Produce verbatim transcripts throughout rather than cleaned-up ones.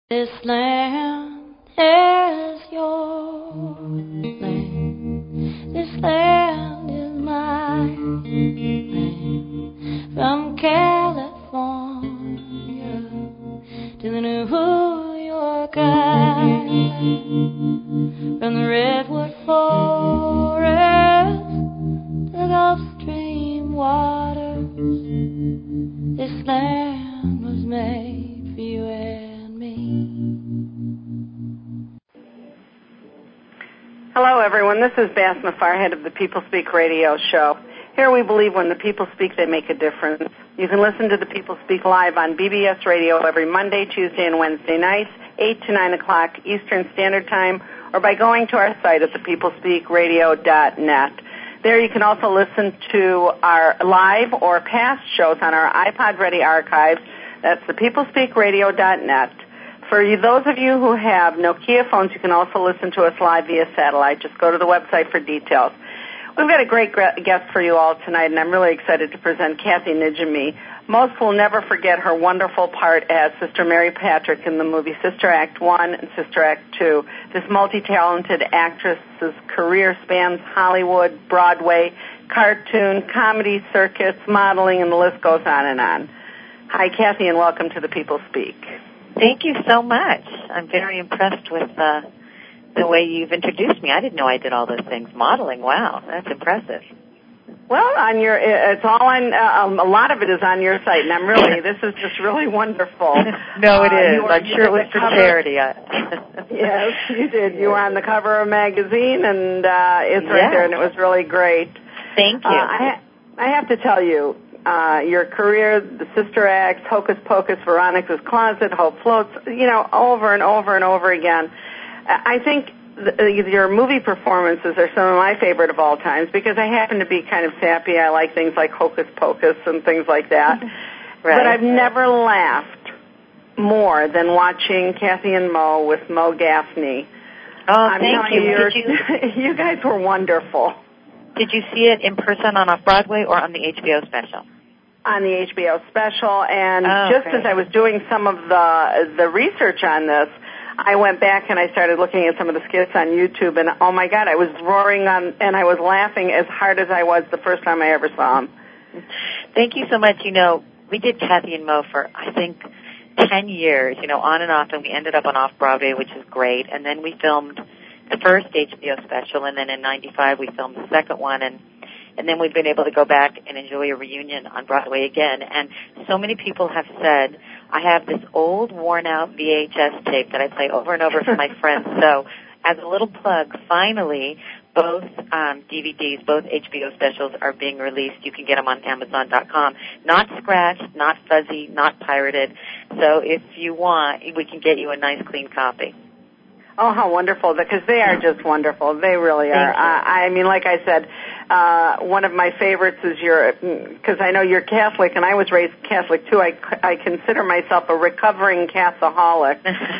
This land is your land. This land is my land. From California to the New York Island, from the redwood forest to the Gulf Stream waters, this land was made for you and me. Hello, everyone. This is Basma Farhead of the People Speak Radio Show. Here we believe when the people speak, they make a difference. You can listen to the People Speak live on B B S Radio every Monday, Tuesday, and Wednesday nights, eight to nine o'clock Eastern Standard Time, or by going to our site at the people speak radio dot net. There you can also listen to our live or past shows on our iPod-ready archives. That's the people speak radio dot net. For you, those of you who have Nokia phones, you can also listen to us live via satellite. Just go to the website for details. We've got a great guest for you all tonight, and I'm really excited to present Kathy Najimy. Most will never forget her wonderful part as Sister Mary Patrick in the movie Sister Act one and Sister Act two. This multi-talented actress's career spans Hollywood, Broadway, cartoon, comedy circuits, modeling, and the list goes on and on. Hi, Kathy, and welcome to the People Speak. Thank you so much. I'm very impressed with uh, the way you've introduced me. I didn't know I did all those things. Modeling, wow, that's impressive. Well, on your, it's all on, um, a lot of it is on your site, and I'm really, this is just really wonderful. No, it is. Uh, I'm sure it was for cover. charity. Yes, you did. You were on the cover of a magazine, and uh, it's right yeah. there, and it was really great. Thank you. Uh, I, ha- I have to tell you, uh, your career, the Sister Acts, Hocus Pocus, Veronica's Closet, Hope Floats, you know, over and over and over again. I think the, your movie performances are some of my favorite of all times because I happen to be kind of sappy. I like things like Hocus Pocus and things like that. Right. But I've never laughed more than watching Kathy and Mo with Mo Gaffney. Oh, I'm thank you. you. Did you. You guys were wonderful. Did you see it in person on Off-Broadway or on the H B O special? On the H B O special, and oh, just great. as I was doing some of the the research on this, I went back and I started looking at some of the skits on YouTube, and oh my God, I was roaring on, and I was laughing as hard as I was the first time I ever saw them. Thank you so much. You know, we did Kathy and Mo for, I think, ten years, you know, on and off, and we ended up on Off-Broadway, which is great, and then we filmed the first H B O special, and then in ninety-five we filmed the second one, and and then we've been able to go back and enjoy a reunion on Broadway again. And so many people have said, I have this old, worn-out V H S tape that I play over and over for my friends. So as a little plug, finally, both um, D V Ds, both H B O specials are being released. You can get them on Amazon dot com. Not scratched, not fuzzy, not pirated. So if you want, we can get you a nice, clean copy. Oh, how wonderful, because they are just wonderful. They really are. I, I mean, like I said, uh, one of my favorites is your, because I know you're Catholic, and I was raised Catholic, too. I, I consider myself a recovering Catholic.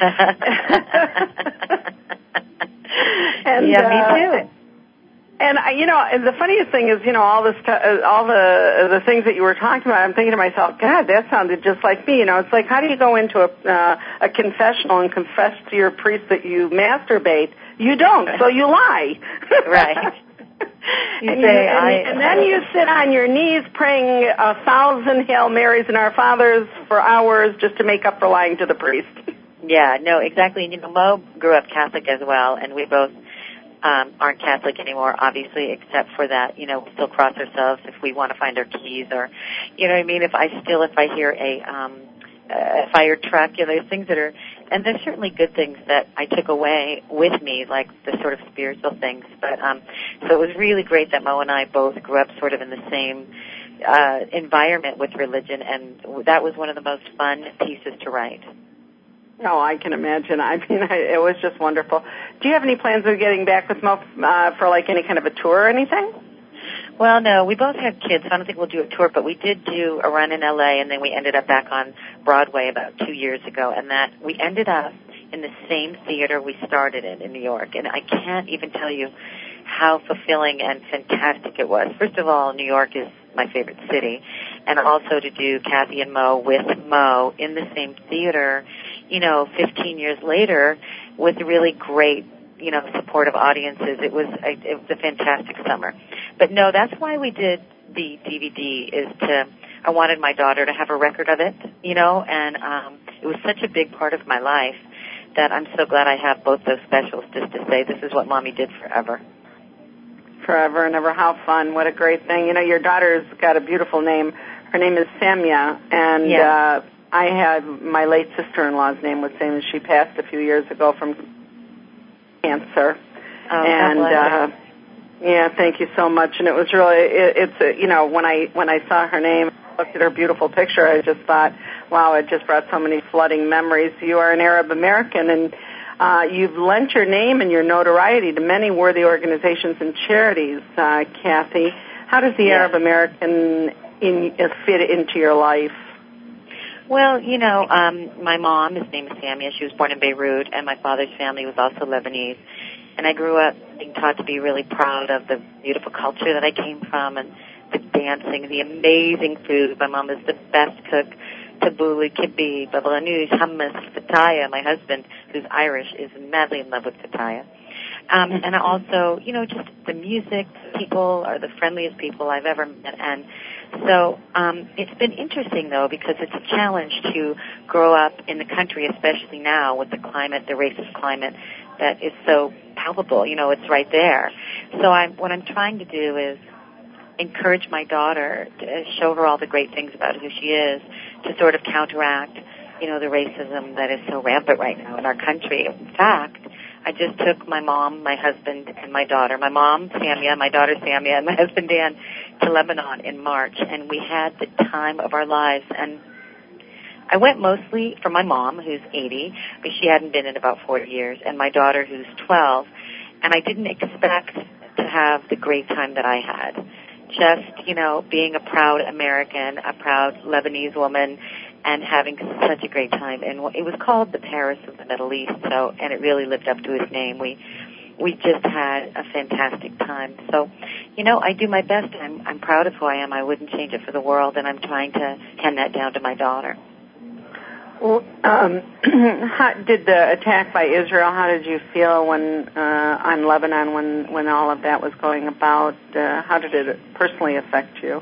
and, yeah, uh, me too. And, uh, you know, the funniest thing is, you know, all this, uh, all the the things that you were talking about, I'm thinking to myself, God, that sounded just like me. You know, it's like, how do you go into a, uh, a confessional and confess to your priest that you masturbate? You don't, so you lie. Right. You and, say, you, and, I, and then you sit on your knees praying a thousand Hail Marys and Our Fathers for hours just to make up for lying to the priest. Yeah, no, exactly. And, you know, Mo grew up Catholic as well, and we both Um, aren't Catholic anymore, obviously, except for that, you know, we still cross ourselves if we want to find our keys or, you know what I mean, if I still, if I hear a, um, a fire truck, you know, there's things that are, and there's certainly good things that I took away with me, like the sort of spiritual things, but, um, so it was really great that Mo and I both grew up sort of in the same, uh, environment with religion, and that was one of the most fun pieces to write. Oh, I can imagine. I mean, I, it was just wonderful. Do you have any plans of getting back with Mo uh, for, like, any kind of a tour or anything? Well, no, we both had kids, so I don't think we'll do a tour, but we did do a run in L A, and then we ended up back on Broadway about two years ago, and that we ended up in the same theater we started in in New York, and I can't even tell you how fulfilling and fantastic it was. First of all, New York is my favorite city, and also to do Kathy and Mo with Mo in the same theater, you know, fifteen years later with really great, you know, supportive audiences. It was a, it was a fantastic summer. But no, that's why we did the D V D, is to, I wanted my daughter to have a record of it, you know, and um, it was such a big part of my life that I'm so glad I have both those specials just to say this is what Mommy did forever. Forever and ever. How fun. What a great thing. You know, your daughter's got a beautiful name. Her name is Samia, and yeah. uh, I had my late sister-in-law's name was Samia. She passed a few years ago from cancer. Oh, and uh, yeah, thank you so much. And it was really, it, it's, a, you know, when I when I saw her name, looked at her beautiful picture, I just thought, wow, it just brought so many flooding memories. You are an Arab American, and uh, you've lent your name and your notoriety to many worthy organizations and charities, uh, Kathy. How does the yeah. Arab American in, uh, fit into your life? Well, you know, um, my mom, his name is Samia. She was born in Beirut, and my father's family was also Lebanese. And I grew up being taught to be really proud of the beautiful culture that I came from, and the dancing, the amazing food. My mom is the best cook. Tabbouleh, kibbeh, babanoush, hummus, fataya. My husband, who's Irish, is madly in love with fataya. Um, and also, you know, just the music, people are the friendliest people I've ever met. And so um, it's been interesting, though, because it's a challenge to grow up in the country, especially now with the climate, the racist climate that is so palpable. You know, it's right there. So I'm, what I'm trying to do is encourage my daughter to show her all the great things about who she is, to sort of counteract, you know, the racism that is so rampant right now in our country. In fact, I just took my mom, my husband, and my daughter, my mom, Samia, my daughter, Samia, and my husband, Dan, to Lebanon in March, and we had the time of our lives. And I went mostly for my mom, who's eighty, but she hadn't been in about forty years, and my daughter, who's twelve, and I didn't expect to have the great time that I had. Just, you know, being a proud American, a proud Lebanese woman, and having such a great time. And it was called the Paris of the Middle East, so, and it really lived up to its name. We we just had a fantastic time. So, you know, I do my best. I'm I'm proud of who I am. I wouldn't change it for the world, and I'm trying to hand that down to my daughter. Well, um, how did the attack by Israel, how did you feel when uh, on Lebanon when, when all of that was going about? Uh, how did it personally affect you?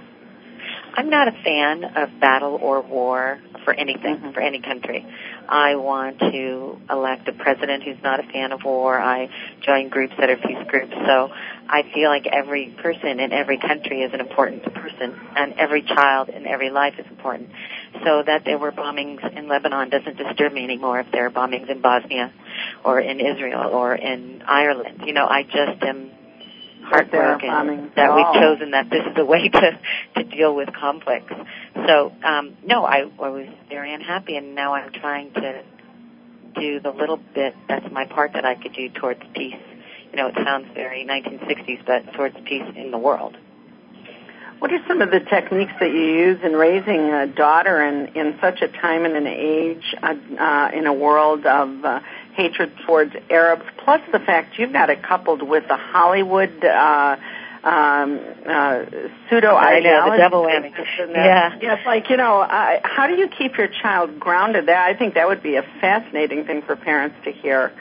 I'm not a fan of battle or war for anything, mm-hmm. for any country. I want to elect a president who's not a fan of war. I join groups that are peace groups. So I feel like every person in every country is an important person, and every child in every life is important. So that there were bombings in Lebanon doesn't disturb me anymore if there are bombings in Bosnia or in Israel or in Ireland. You know, I just am heartbroken that we've chosen that this is the way to, to deal with conflicts. So, um, no, I, I was very unhappy, and now I'm trying to do the little bit that's my part that I could do towards peace. You know, it sounds very nineteen sixties, but towards peace in the world. What are some of the techniques that you use in raising a daughter in, in such a time and an age, uh, uh, in a world of uh, hatred towards Arabs, plus the fact you've got it coupled with the Hollywood uh, um, uh, pseudo-ideology? I know, the double whammy. Yeah. Yeah, it's like, you know, uh, how do you keep your child grounded? That I think that would be a fascinating thing for parents to hear.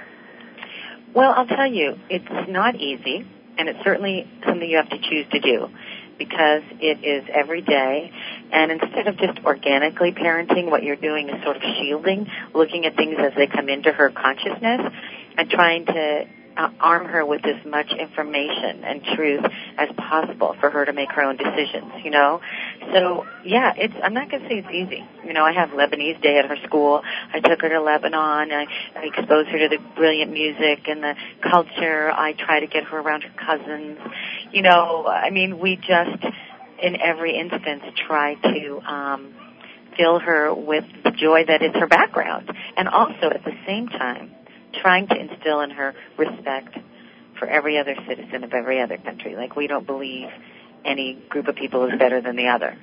Well, I'll tell you, it's not easy, and it's certainly something you have to choose to do, because it is every day, and instead of just organically parenting, what you're doing is sort of shielding, looking at things as they come into her consciousness, and trying to uh, arm her with as much information and truth as possible for her to make her own decisions, you know? So, yeah, it's, I'm not going to say it's easy. You know, I have Lebanese Day at her school. I took her to Lebanon. I, I exposed her to the brilliant music and the culture. I try to get her around her cousins. You know, I mean, we just, in every instance, try to um, fill her with the joy that is her background. And also, at the same time, trying to instill in her respect for every other citizen of every other country. Like, we don't believe any group of people is better than the other.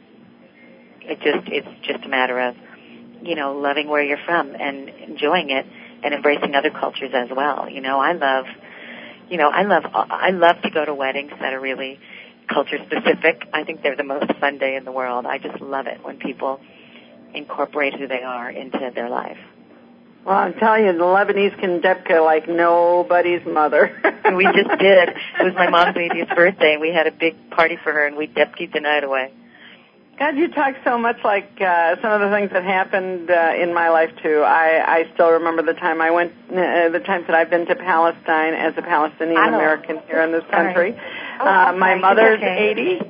It just, it's just a matter of, you know, loving where you're from and enjoying it and embracing other cultures as well. You know, I love, you know, I love, I love to go to weddings that are really culture specific. I think they're the most fun day in the world. I just love it when people incorporate who they are into their life. Well, I'm telling you, the Lebanese can depka like nobody's mother. We just did. It was my mom's eightieth birthday, and we had a big party for her, and we depkied the night away. God, you talk so much like uh, some of the things that happened uh, in my life too. I, I still remember the time I went, uh, the times that I've been to Palestine as a Palestinian American here in this country. Oh, uh, my sorry. mother's Okay. eighty,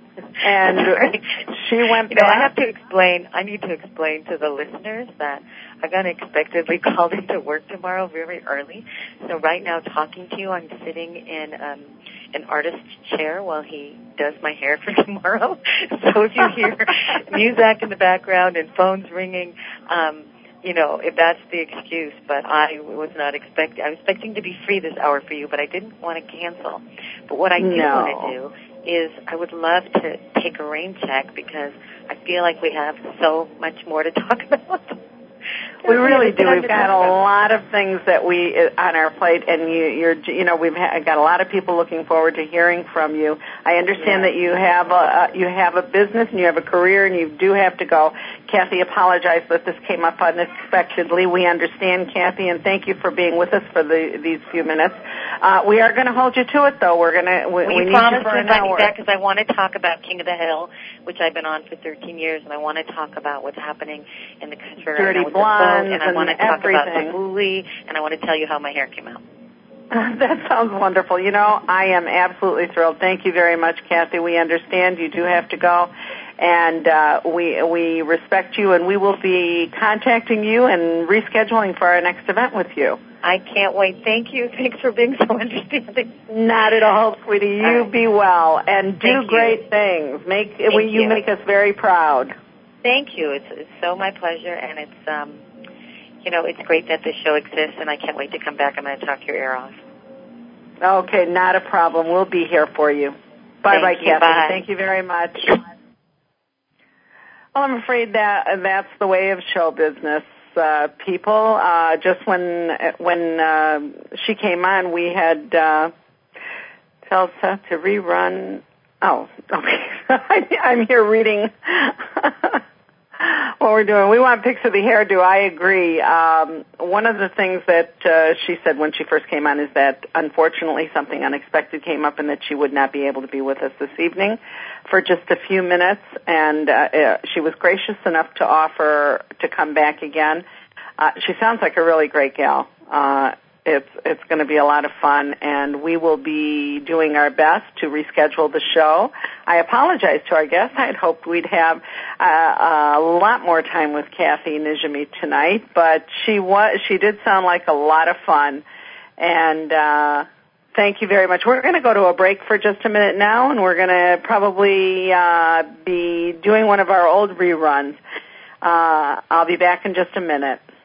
and she went you know, back. I have to explain, I need to explain to the listeners that I got unexpectedly called into work tomorrow very early. So right now talking to you, I'm sitting in um, an artist's chair while he does my hair for tomorrow. So if you hear music in the background and phones ringing, um, you know, if that's the excuse, but I was not expecting, I was expecting to be free this hour for you, but I didn't want to cancel. But what I do no. want to do is I would love to take a rain check because I feel like we have so much more to talk about. We really do. We've got a lot of things that we on our plate, and you, you're, you know, we've ha- got a lot of people looking forward to hearing from you. I understand yeah. that you have a uh, you have a business and you have a career, and you do have to go. Kathy, apologize that this came up unexpectedly. We understand, Kathy, and thank you for being with us for the, these few minutes. Uh, we are going to hold you to it, though. We're going to. We, we need you for an hour. Because I want to talk about King of the Hill, which I've been on for thirteen years, and I want to talk about what's happening in the country Dirty right now. Blondes, and I want to talk everything. about the bully, and I want to tell you how my hair came out. That sounds wonderful. You know, I am absolutely thrilled. Thank you very much, Kathy. We understand you do have to go, and uh, we we respect you, and we will be contacting you and rescheduling for our next event with you. I can't wait. Thank you. Thanks for being so understanding. Not at all, sweetie. You right. be well and do Thank great you. things. Make Thank we, you you. make us very proud. Thank you. It's, it's so my pleasure, and it's um, you know, it's great that this show exists, and I can't wait to come back. I'm going to talk your ear off. Okay, not a problem. We'll be here for you. Bye, bye, Kathy. Bye. Thank you very much. Well, I'm afraid that that's the way of show business. Uh, people, uh, just when when uh, she came on, we had uh, tell Seth to rerun. Oh, okay. I'm here reading what we're doing. We want pics of the hairdo. I agree. Um, one of the things that uh, she said when she first came on is that unfortunately something unexpected came up and that she would not be able to be with us this evening for just a few minutes, and uh, uh, she was gracious enough to offer to come back again. Uh, she sounds like a really great gal. Uh, it's it's going to be a lot of fun, and we will be doing our best to reschedule the show. I apologize to our guests. I had hoped we'd have uh, a lot more time with Kathy Najimy tonight, but she was she did sound like a lot of fun, and uh, thank you very much. We're going to go to a break for just a minute now, and we're going to probably uh, be doing one of our old reruns. Uh, I'll be back in just a minute.